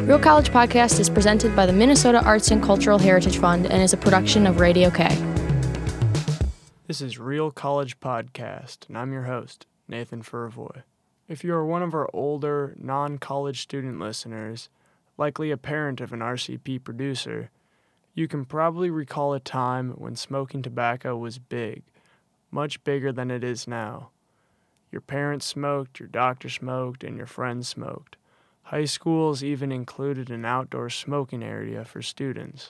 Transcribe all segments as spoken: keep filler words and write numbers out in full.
Real College Podcast is presented by the Minnesota Arts and Cultural Heritage Fund and is a production of Radio K. This is Real College Podcast, and I'm your host, Nathan Furvoy. If you are one of our older, non-college student listeners, likely a parent of an R C P producer, you can probably recall a time when smoking tobacco was big, much bigger than it is now. Your parents smoked, your doctor smoked, and your friends smoked. High schools even included an outdoor smoking area for students.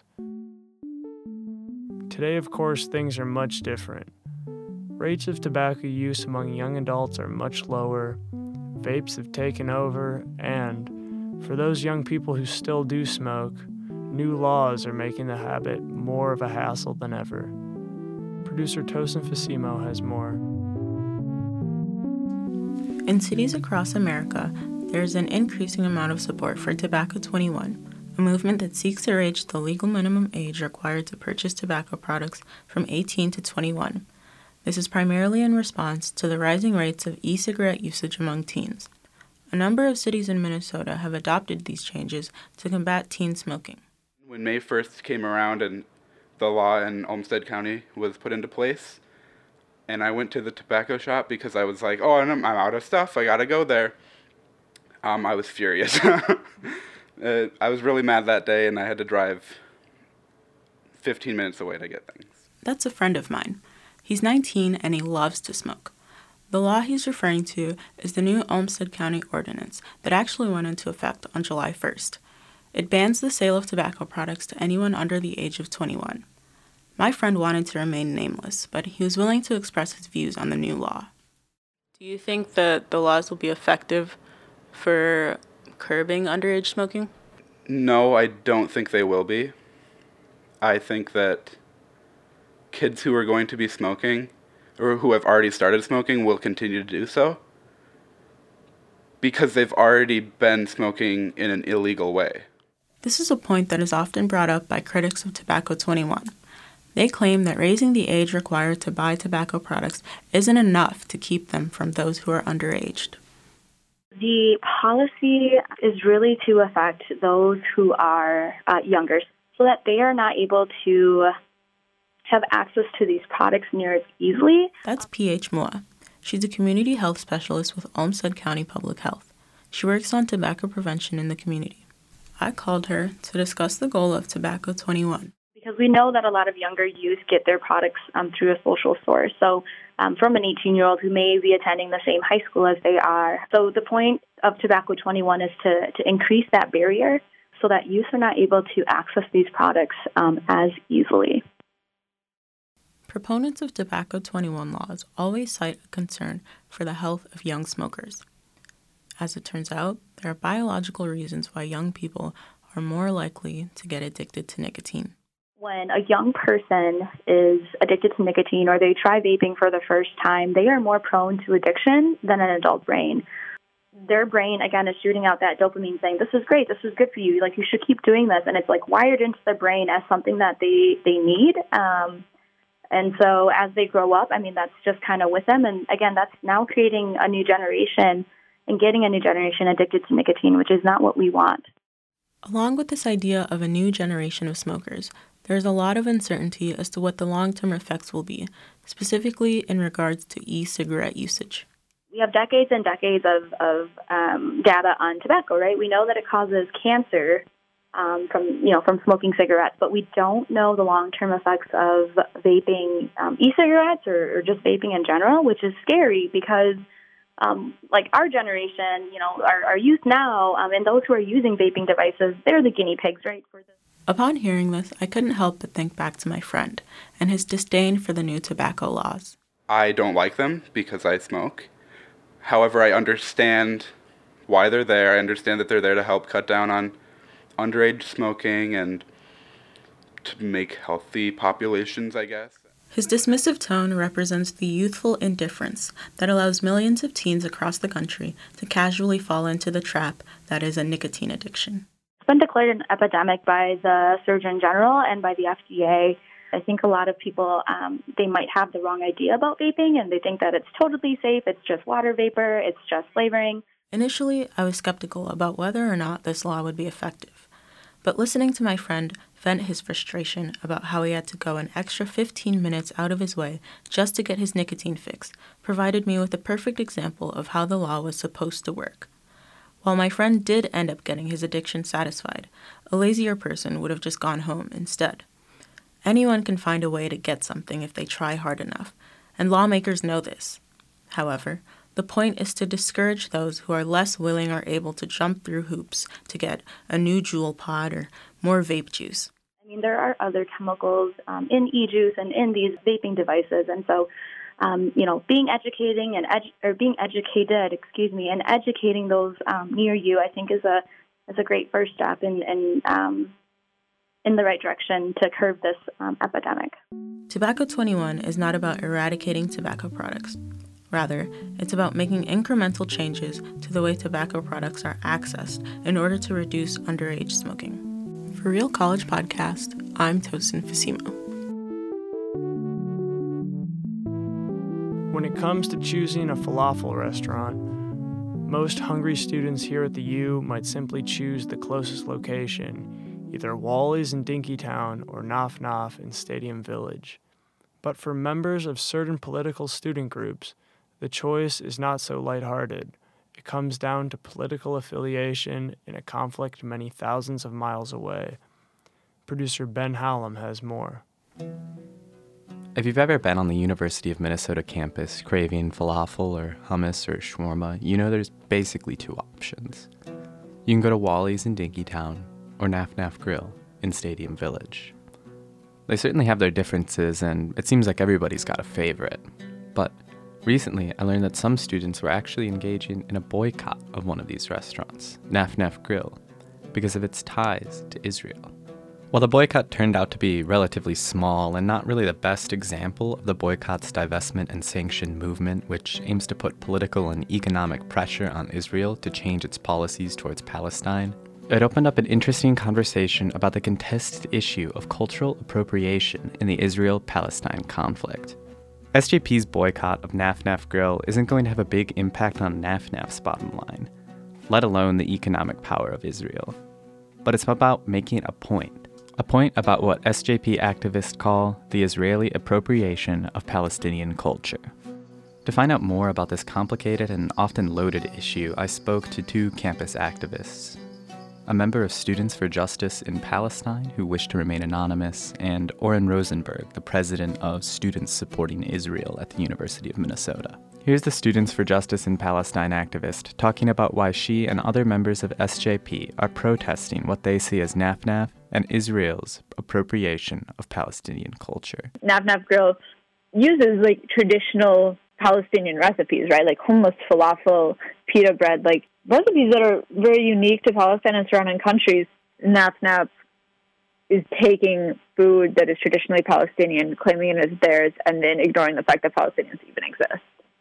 Today, of course, things are much different. Rates of tobacco use among young adults are much lower, vapes have taken over, and, for those young people who still do smoke, new laws are making the habit more of a hassle than ever. Producer Tosin Fasimo has more. In cities across America, there is an increasing amount of support for Tobacco twenty-one, a movement that seeks to raise the legal minimum age required to purchase tobacco products from eighteen to twenty-one. This is primarily in response to the rising rates of e-cigarette usage among teens. A number of cities in Minnesota have adopted these changes to combat teen smoking. When May first came around and the law in Olmsted County was put into place, and I went to the tobacco shop because I was like, oh, I'm out of stuff, I gotta go there. Um, I was furious. uh, I was really mad that day, and I had to drive fifteen minutes away to get things. That's a friend of mine. He's nineteen, and he loves to smoke. The law he's referring to is the new Olmsted County Ordinance that actually went into effect on July first. It bans the sale of tobacco products to anyone under the age of twenty-one. My friend wanted to remain nameless, but he was willing to express his views on the new law. Do you think that the laws will be effective for curbing underage smoking? No, I don't think they will be. I think that kids who are going to be smoking, or who have already started smoking, will continue to do so because they've already been smoking in an illegal way. This is a point that is often brought up by critics of Tobacco twenty-one. They claim that raising the age required to buy tobacco products isn't enough to keep them from those who are underaged. The policy is really to affect those who are uh, younger so that they are not able to have access to these products near as easily. That's P H Mua. She's a community health specialist with Olmsted County Public Health. She works on tobacco prevention in the community. I called her to discuss the goal of Tobacco twenty-one. Because we know that a lot of younger youth get their products um, through a social source. So um, from an eighteen-year-old who may be attending the same high school as they are. So the point of Tobacco twenty-one is to, to increase that barrier so that youth are not able to access these products um, as easily. Proponents of Tobacco twenty-one laws always cite a concern for the health of young smokers. As it turns out, there are biological reasons why young people are more likely to get addicted to nicotine. When a young person is addicted to nicotine or they try vaping for the first time, they are more prone to addiction than an adult brain. Their brain, again, is shooting out that dopamine saying, this is great, this is good for you, like you should keep doing this. And it's like wired into the brain as something that they, they need. Um, and so as they grow up, I mean, that's just kind of with them. And again, that's now creating a new generation and getting a new generation addicted to nicotine, which is not what we want. Along with this idea of a new generation of smokers, there is a lot of uncertainty as to what the long-term effects will be, specifically in regards to e-cigarette usage. We have decades and decades of, of um, data on tobacco, right? We know that it causes cancer um, from, you know, from smoking cigarettes, but we don't know the long-term effects of vaping um, e-cigarettes or, or just vaping in general, which is scary because Um, like our generation, you know, our, our youth now, um, and those who are using vaping devices, they're the guinea pigs, right? For this. Upon hearing this, I couldn't help but think back to my friend and his disdain for the new tobacco laws. I don't like them because I smoke. However, I understand why they're there. I understand that they're there to help cut down on underage smoking and to make healthy populations, I guess. His dismissive tone represents the youthful indifference that allows millions of teens across the country to casually fall into the trap that is a nicotine addiction. It's been declared an epidemic by the Surgeon General and by the F D A. I think a lot of people, um, they might have the wrong idea about vaping, and they think that it's totally safe, it's just water vapor, it's just flavoring. Initially, I was skeptical about whether or not this law would be effective, but listening to my friend vent his frustration about how he had to go an extra fifteen minutes out of his way just to get his nicotine fix provided me with a perfect example of how the law was supposed to work. While my friend did end up getting his addiction satisfied, a lazier person would have just gone home instead. Anyone can find a way to get something if they try hard enough, and lawmakers know this. However, the point is to discourage those who are less willing or able to jump through hoops to get a new Juul pod or more vape juice. I mean, there are other chemicals um, in e-juice and in these vaping devices, and so, um, you know, being educating and edu- or being educated, excuse me, and educating those um, near you, I think, is a is a great first step in in, um, in the right direction to curb this um, epidemic. Tobacco twenty-one is not about eradicating tobacco products. Rather, it's about making incremental changes to the way tobacco products are accessed in order to reduce underage smoking. For Real College Podcast, I'm Tosin Fasimo. When it comes to choosing a falafel restaurant, most hungry students here at the U might simply choose the closest location, either Wally's in Dinkytown or Naf Naf in Stadium Village. But for members of certain political student groups, the choice is not so lighthearted. It comes down to political affiliation in a conflict many thousands of miles away. Producer Ben Hallam has more. If you've ever been on the University of Minnesota campus craving falafel or hummus or shawarma, you know there's basically two options. You can go to Wally's in Dinkytown or Naf Naf Grill in Stadium Village. They certainly have their differences, and it seems like everybody's got a favorite. But recently, I learned that some students were actually engaging in a boycott of one of these restaurants, Naf Naf Grill, because of its ties to Israel. While the boycott turned out to be relatively small and not really the best example of the boycott's divestment and sanction movement, which aims to put political and economic pressure on Israel to change its policies towards Palestine, it opened up an interesting conversation about the contested issue of cultural appropriation in the Israel-Palestine conflict. S J P's boycott of Naf Naf Grill isn't going to have a big impact on Naf Naf's bottom line, let alone the economic power of Israel. But it's about making a point. A point about what S J P activists call the Israeli appropriation of Palestinian culture. To find out more about this complicated and often loaded issue, I spoke to two campus activists. A member of Students for Justice in Palestine who wished to remain anonymous, and Oren Rosenberg, the president of Students Supporting Israel at the University of Minnesota. Here's the Students for Justice in Palestine activist talking about why she and other members of S J P are protesting what they see as Naf Naf and Israel's appropriation of Palestinian culture. Naf Naf Grill uses like traditional Palestinian recipes, right? Like hummus, falafel, pita bread, like recipes that are very unique to Palestine and surrounding countries. Naf Naf is taking food that is traditionally Palestinian, claiming it as theirs, and then ignoring the fact that Palestinians even exist.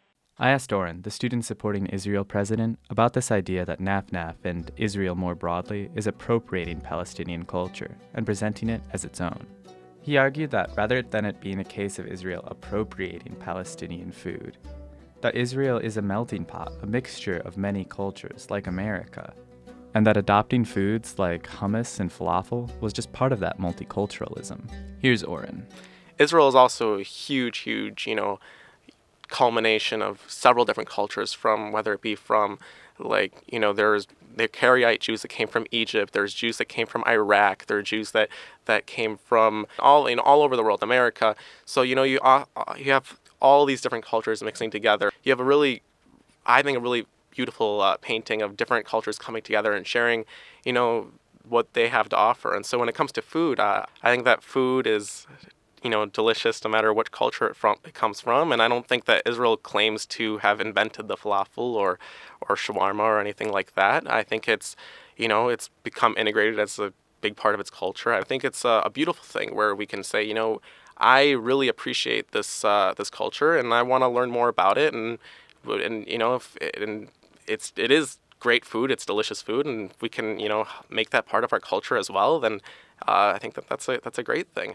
I asked Oren, the Students Supporting Israel president, about this idea that Naf Naf and Israel more broadly is appropriating Palestinian culture and presenting it as its own. He argued that rather than it being a case of Israel appropriating Palestinian food, that Israel is a melting pot, a mixture of many cultures, like America, and that adopting foods like hummus and falafel was just part of that multiculturalism. Here's Oren. Israel is also a huge, huge, you know, culmination of several different cultures, from whether it be from, like, you know, there's the Karaite Jews that came from Egypt, there's Jews that came from Iraq, there are Jews that, that came from all, you know, all over the world, America. So, you know, you uh, you have all these different cultures mixing together. You have a really, I think, a really beautiful uh, painting of different cultures coming together and sharing, you know, what they have to offer. And so when it comes to food, uh, I think that food is, you know, delicious no matter what culture it, from, it comes from. And I don't think that Israel claims to have invented the falafel or, or shawarma or anything like that. I think it's, you know, it's become integrated as a big part of its culture. I think it's a, a beautiful thing where we can say, you know, I really appreciate this uh, this culture and I want to learn more about it. And, and you know, if it, and it's it is great food, it's delicious food, and we can, you know, make that part of our culture as well, then uh, I think that that's a, that's a great thing.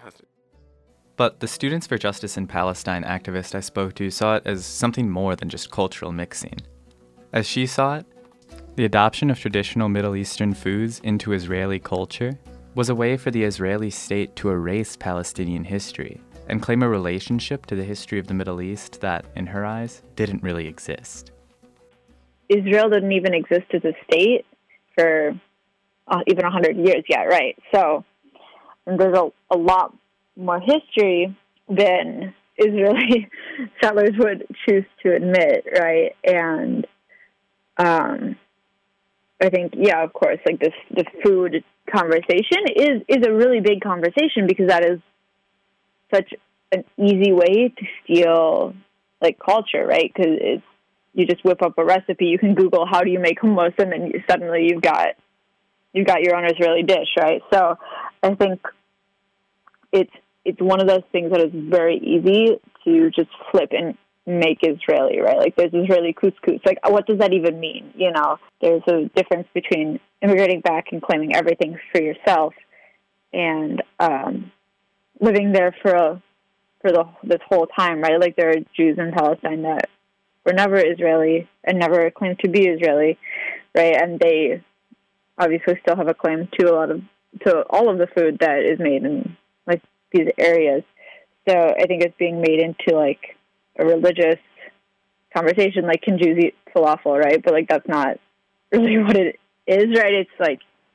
But the Students for Justice in Palestine activist I spoke to saw it as something more than just cultural mixing. As she saw it, The adoption of traditional Middle Eastern foods into Israeli culture was a way for the Israeli state to erase Palestinian history and claim a relationship to the history of the Middle East that, in her eyes, didn't really exist. Israel didn't even exist as a state for uh, even one hundred years yet, right? So there's a, a lot more history than Israeli settlers would choose to admit, right? And um, I think, yeah, of course, like this, the food conversation is, is a really big conversation because that is such an easy way to steal, like, culture, right? Because it's, you just whip up a recipe, you can Google how do you make hummus, and then you, suddenly you've got you've got your own Israeli dish, right? So I think it's it's one of those things that is very easy to just flip and make Israeli, right? Like there's Israeli couscous. Like what does that even mean? You know, there's a difference between immigrating back and claiming everything for yourself and um, living there for a, for the this whole time, right? Like there are Jews in Palestine that were never Israeli and never claimed to be Israeli, right? And they obviously still have a claim to a lot of to all of the food that is made in like these areas. So I think it's being made into like a religious conversation, like can Jews eat falafel, right? But like that's not really what it is, right? It's like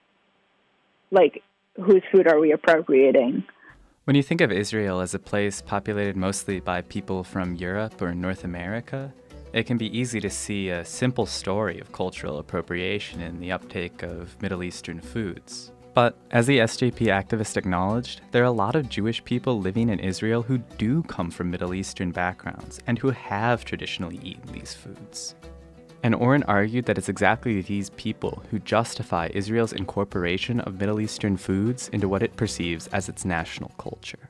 like whose food are we appropriating? When you think of Israel as a place populated mostly by people from Europe or North America, it can be easy to see a simple story of cultural appropriation in the uptake of Middle Eastern foods. But as the S J P activist acknowledged, there are a lot of Jewish people living in Israel who do come from Middle Eastern backgrounds and who have traditionally eaten these foods. And Oren argued that it's exactly these people who justify Israel's incorporation of Middle Eastern foods into what it perceives as its national culture.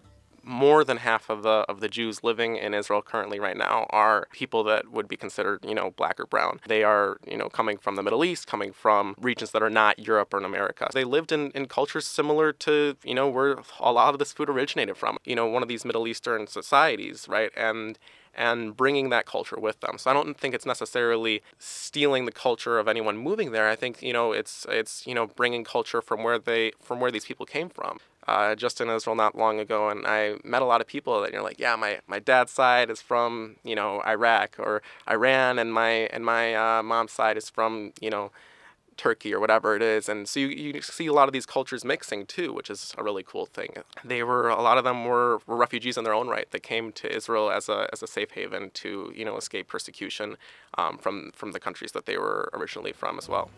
More than half of the of the Jews living in Israel currently right now are people that would be considered, you know, black or brown. They are, you know, coming from the Middle East, coming from regions that are not Europe or in America. They lived in, in cultures similar to, you know, where a lot of this food originated from. You know, one of these Middle Eastern societies, right? And and bringing that culture with them. So I don't think it's necessarily stealing the culture of anyone moving there. I think, you know, it's it's you know bringing culture from where they from where these people came from. Uh, just in Israel not long ago, and I met a lot of people that you're like, yeah, my, my dad's side is from, you know, Iraq or Iran, and my and my uh, mom's side is from, you know, Turkey or whatever it is. And so you, you see a lot of these cultures mixing too, which is a really cool thing. They were, a lot of them were, were refugees in their own right. They came to Israel as a as a safe haven to, you know, escape persecution um, from, from the countries that they were originally from as well.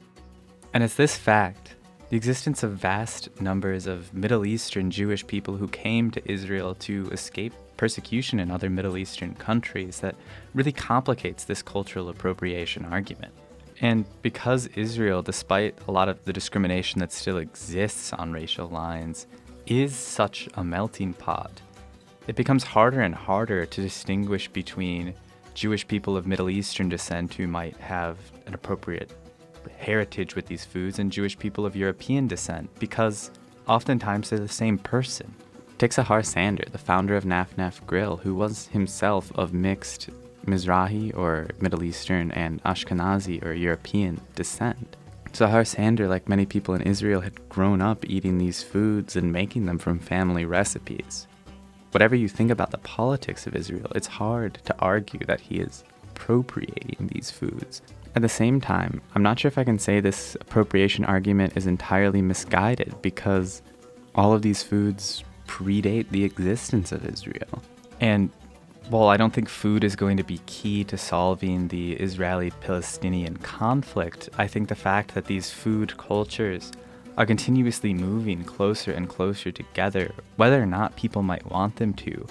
And it's this fact, the existence of vast numbers of Middle Eastern Jewish people who came to Israel to escape persecution in other Middle Eastern countries, that really complicates this cultural appropriation argument. And because Israel, despite a lot of the discrimination that still exists on racial lines, is such a melting pot, it becomes harder and harder to distinguish between Jewish people of Middle Eastern descent who might have an appropriate heritage with these foods and Jewish people of European descent, because oftentimes they're the same person. Take Sahar Sander, the founder of Naf Naf Grill, who was himself of mixed Mizrahi or Middle Eastern and Ashkenazi or European descent. Sahar Sander, like many people in Israel, had grown up eating these foods and making them from family recipes. Whatever you think about the politics of Israel, it's hard to argue that he is appropriating these foods. At the same time, I'm not sure if I can say this appropriation argument is entirely misguided, because all of these foods predate the existence of Israel. And while I don't think food is going to be key to solving the Israeli-Palestinian conflict, I think the fact that these food cultures are continuously moving closer and closer together, whether or not people might want them to,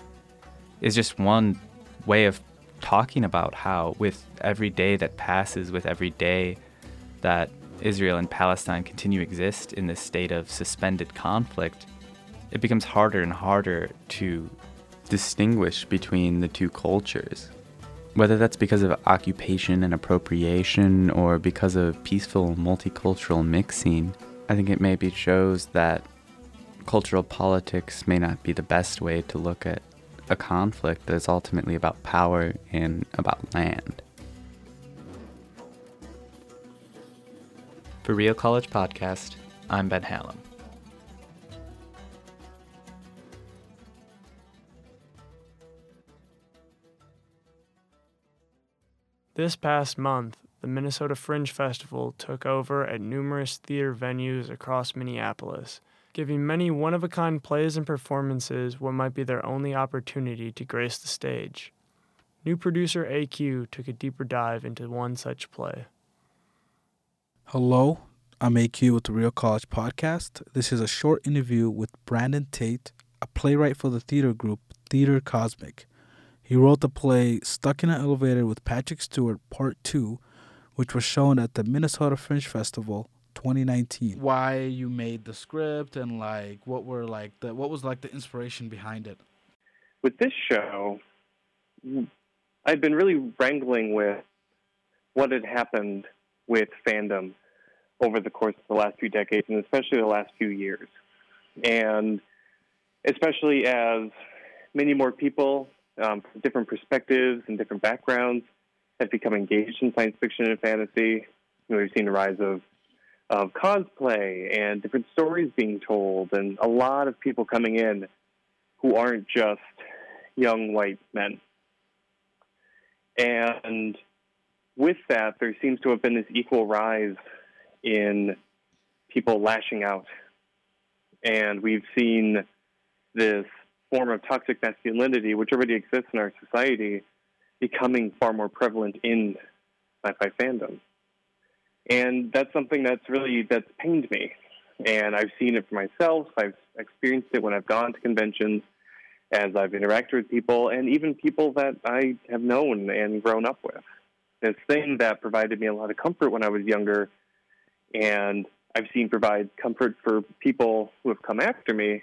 is just one way of talking about how with every day that passes, with every day that Israel and Palestine continue to exist in this state of suspended conflict, it becomes harder and harder to distinguish between the two cultures. Whether that's because of occupation and appropriation or because of peaceful multicultural mixing, I think it maybe shows that cultural politics may not be the best way to look at a conflict that is ultimately about power and about land. For Real College Podcast, I'm Ben Hallam. This past month, the Minnesota Fringe Festival took over at numerous theater venues across Minneapolis, giving many one-of-a-kind plays and performances what might be their only opportunity to grace the stage. New producer A Q took a deeper dive into one such play. Hello, I'm A Q with the Real College Podcast. This is a short interview with Brandon Tate, a playwright for the theater group Theater Cosmic. He wrote the play Stuck in an Elevator with Patrick Stewart Part two, which was shown at the Minnesota Fringe Festival twenty nineteen. Why you made the script and like what were like the what was like the inspiration behind it? With this show, I've been really wrangling with what had happened with fandom over the course of the last few decades, and especially the last few years. And especially as many more people um, from different perspectives and different backgrounds have become engaged in science fiction and fantasy. You know, we've seen the rise of, of cosplay and different stories being told, and a lot of people coming in who aren't just young white men. And with that, there seems to have been this equal rise in people lashing out. And we've seen this form of toxic masculinity, which already exists in our society, becoming far more prevalent in sci-fi fandom. And that's something that's really, that's pained me. And I've seen it for myself. I've experienced it when I've gone to conventions, as I've interacted with people, and even people that I have known and grown up with. This thing that provided me a lot of comfort when I was younger, and I've seen provide comfort for people who have come after me,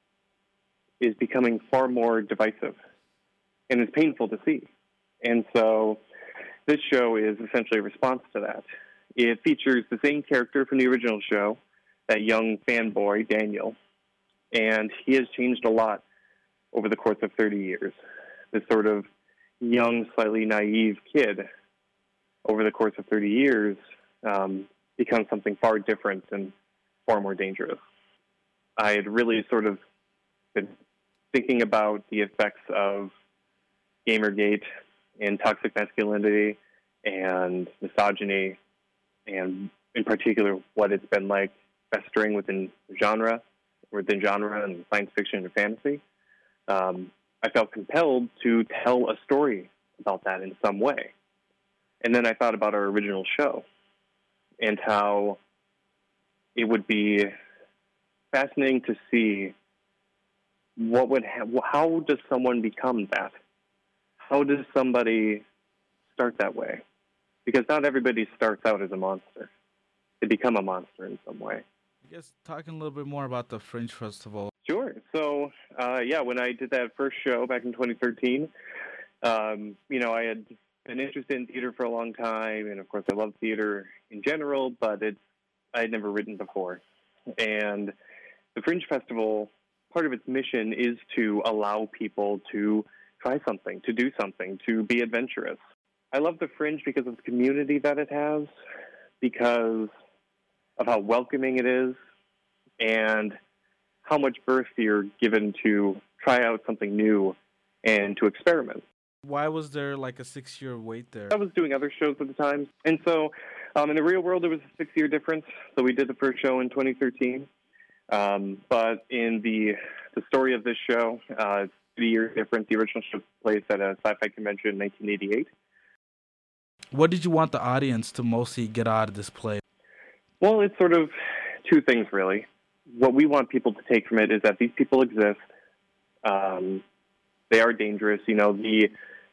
is becoming far more divisive. And it's painful to see. And so this show is essentially a response to that. It features the same character from the original show, that young fanboy, Daniel, and he has changed a lot over the course of thirty years. This sort of young, slightly naive kid, over the course of thirty years, um, becomes something far different and far more dangerous. I had really sort of been thinking about the effects of Gamergate and toxic masculinity and misogyny, and in particular what it's been like festering within genre, within genre and science fiction and fantasy. Um, I felt compelled to tell a story about that in some way. And then I thought about our original show and how it would be fascinating to see what would ha- how does someone become that? How does somebody start that way? Because not everybody starts out as a monster. They become a monster in some way. I guess talking a little bit more about the Fringe Festival. Sure. So, uh, yeah, when I did that first show back in twenty thirteen, um, you know, I had been interested in theater for a long time, and of course I love theater in general, but it's, I had never written before. And the Fringe Festival, part of its mission is to allow people to try something, to do something, to be adventurous. I love the Fringe because of the community that it has, because of how welcoming it is, and how much birth you're given to try out something new and to experiment. Why was there like a six-year wait there? I was doing other shows at the time, and so um, in the real world, there was a six-year difference. So we did the first show in twenty thirteen, um, but in the the story of this show, uh, it's three years different. The original show took place at a sci-fi convention in nineteen eighty-eight. What did you want the audience to mostly get out of this play? Well, it's sort of two things, really. What we want people to take from it is that these people exist. Um, they are dangerous. You know, the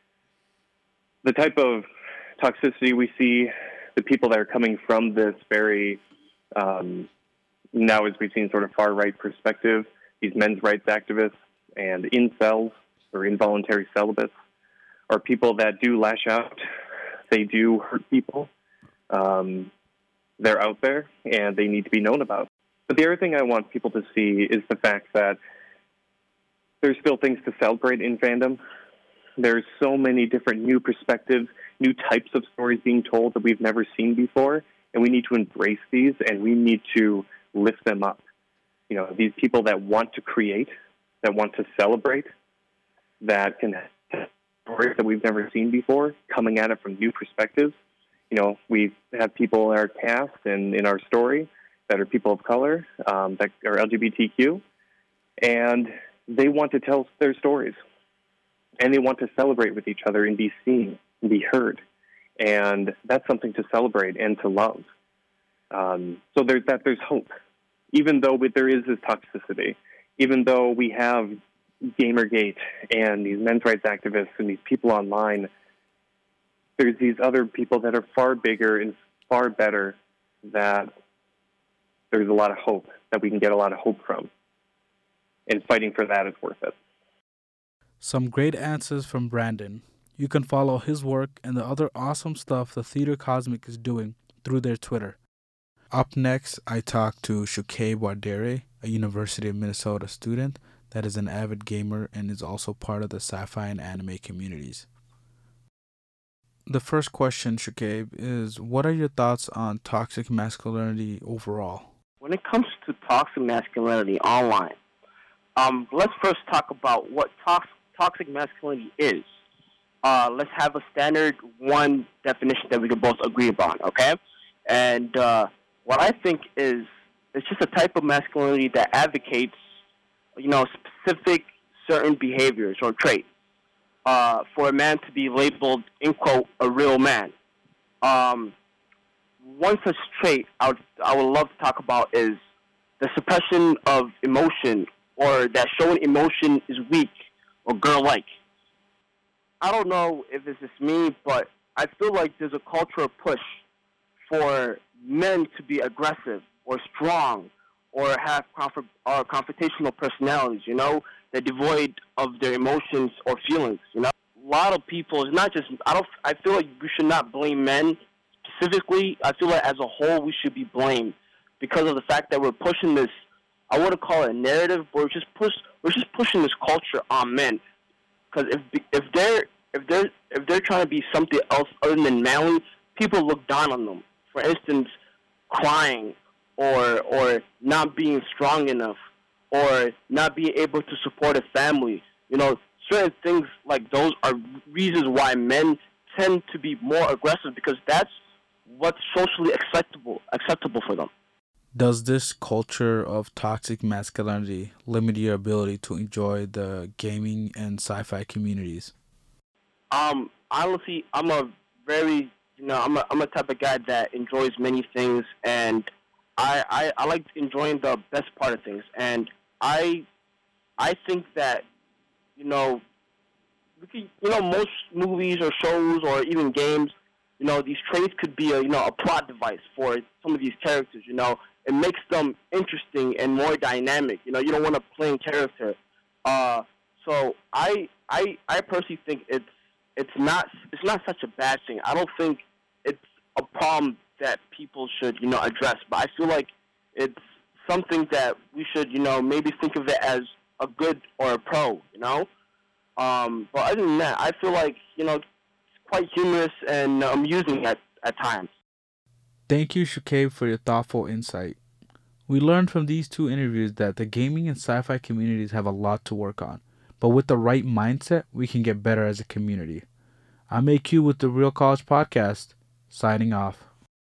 the type of toxicity we see, the people that are coming from this very, um, now as we've seen, sort of far-right perspective, these men's rights activists and incels, or involuntary celibates, are people that do lash out. They do hurt people. Um, they're out there, and they need to be known about. But the other thing I want people to see is the fact that there's still things to celebrate in fandom. There's so many different new perspectives, new types of stories being told that we've never seen before, and we need to embrace these, and we need to lift them up. You know, these people that want to create, that want to celebrate, that can have stories that we've never seen before, coming at it from new perspectives. You know, we have people in our cast and in our story that are people of color, um, that are L G B T Q, and they want to tell their stories, and they want to celebrate with each other and be seen and be heard, and that's something to celebrate and to love. Um, so there's that. There's hope, even though there is this toxicity, even though we have Gamergate and these men's rights activists and these people online. There's these other people that are far bigger and far better, that there's a lot of hope, that we can get a lot of hope from. And fighting for that is worth it. Some great answers from Brandon. You can follow his work and the other awesome stuff the Theater Cosmic is doing through their Twitter. Up next, I talk to Shukaib Wardere, a University of Minnesota student that is an avid gamer and is also part of the sci-fi and anime communities. The first question, Shukaib, is what are your thoughts on toxic masculinity overall? When it comes to toxic masculinity online, um, let's first talk about what tox- toxic masculinity is. Uh, let's have a standard one definition that we can both agree upon, okay? And uh, what I think is it's just a type of masculinity that advocates, you know, specific certain behaviors or traits uh, for a man to be labeled, in quote, a real man. Um, one such trait I would, I would love to talk about is the suppression of emotion, or that showing emotion is weak or girl-like. I don't know if it's just me, but I feel like there's a cultural push for men to be aggressive or strong or have conf- or confrontational personalities, you know, they're devoid of their emotions or feelings, you know. A lot of people, it's not just, I don't, I feel like we should not blame men specifically. I feel like as a whole we should be blamed because of the fact that we're pushing this, I wouldn't call it a narrative, but we're just push, we're just pushing this culture on men. Because if if they're if they're if they're trying to be something else other than manly, people look down on them. For instance, crying, or or not being strong enough, or not being able to support a family. You know, certain things like those are reasons why men tend to be more aggressive, because that's what's socially acceptable acceptable for them. Does this culture of toxic masculinity limit your ability to enjoy the gaming and sci-fi communities? Um, honestly, I'm a very, you know, I'm a, I'm a type of guy that enjoys many things, and I, I, I like enjoying the best part of things. And I, I think that, you know, we could, you know, most movies or shows or even games, you know, these traits could be a, you know, a plot device for some of these characters, you know. It makes them interesting and more dynamic. You know, you don't want a plain character. Uh, so I, I, I personally think it's it's not it's not such a bad thing. I don't think it's a problem that people should, you know, address. But I feel like it's something that we should, you know, maybe think of it as a good or a pro. You know. Um, but other than that, I feel like, you know, it's quite humorous and amusing at at times. Thank you, Shukaib, for your thoughtful insight. We learned from these two interviews that the gaming and sci-fi communities have a lot to work on, but with the right mindset, we can get better as a community. I'm A Q with the Real College Podcast, signing off.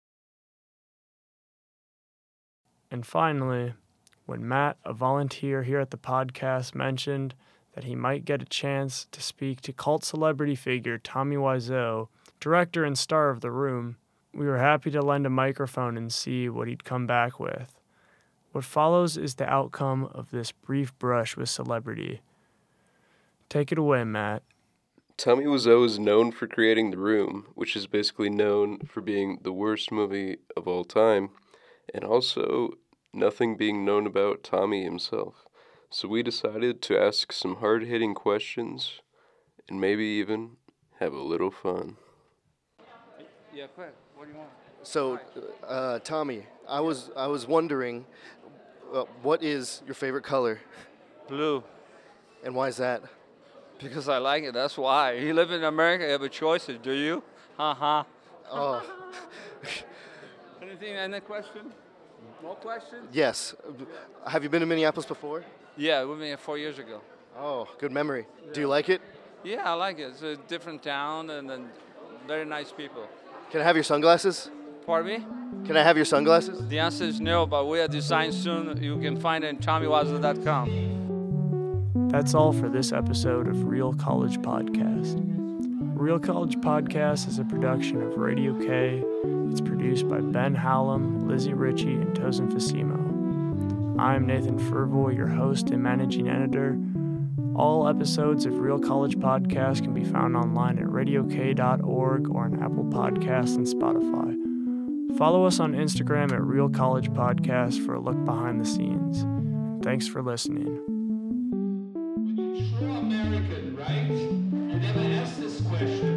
And finally, when Matt, a volunteer here at the podcast, mentioned that he might get a chance to speak to cult celebrity figure Tommy Wiseau, director and star of The Room, we were happy to lend a microphone and see what he'd come back with. What follows is the outcome of this brief brush with celebrity. Take it away, Matt. Tommy Wiseau is known for creating The Room, which is basically known for being the worst movie of all time, and also nothing being known about Tommy himself. So we decided to ask some hard-hitting questions and maybe even have a little fun. Yeah, quick. What do you want? So, uh, Tommy, I was I was wondering, uh, what is your favorite color? Blue. And why is that? Because I like it, that's why. You live in America, you have a choice, do you? Ha ha. Oh. Anything, any question? More questions? Yes. Have you been to Minneapolis before? Yeah, we went four years ago. Oh, good memory. Yeah. Do you like it? Yeah, I like it. It's a different town and then very nice people. Can I have your sunglasses? Pardon me? Can I have your sunglasses? The answer is no, but we are designed soon. You can find it in tommy waza dot com. That's all for this episode of Real College Podcast. Real College Podcast is a production of Radio K. It's produced by Ben Hallam, Lizzie Ritchie, and Tosin Fasimo. I'm Nathan Furvoy, your host and managing editor. All episodes of Real College Podcast can be found online at radio k dot org or on Apple Podcasts and Spotify. Follow us on Instagram at Real College Podcast for a look behind the scenes. And thanks for listening. True American, right? You never asked this question.